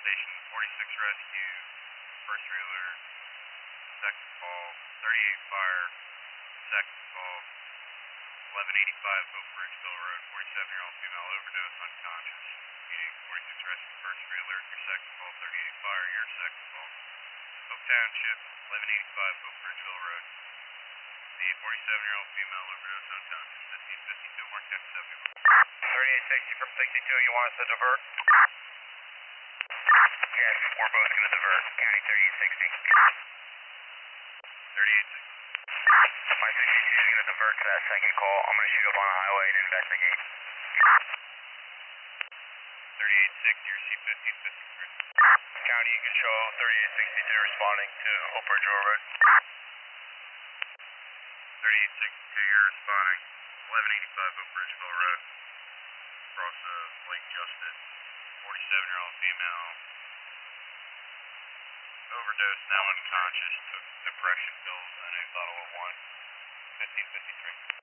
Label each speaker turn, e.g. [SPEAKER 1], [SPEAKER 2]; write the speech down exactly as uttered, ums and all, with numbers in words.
[SPEAKER 1] station, forty-six rescue, first trailer, second call, thirty-eight fire, second call, eleven eighty-five Oak Ridgeville Road, forty-seven-year-old female overdose, unconscious. Meeting forty-six rescue, first trailer, your second call, thirty-eight fire, your second call. Oak Township, eleven eighty-five Oak Ridgeville Road. The forty-seven-year-old female overdose, unconscious, fifteen fifty-two Marquette seventy-one. thirty-eight sixty from sixty-two, you want us to divert? Yes, we're both going to divert. County thirty-eight sixty. thirty-eight sixty. My sixty-two is going to divert to that second call. I'm going to shoot up on the highway and investigate. thirty-eight sixty, your C fifteen fifty-three. County, you can show thirty-eight sixty-two responding to Oak Ridgeville Road. thirty-eight sixty-two, you're responding. eleven eighty-five Oak Ridgeville Road. Cross of Lake Justice. forty-seven-year-old female. Overdose, now unconscious. Took depression pills and a bottle of wine. fifteen fifty-three.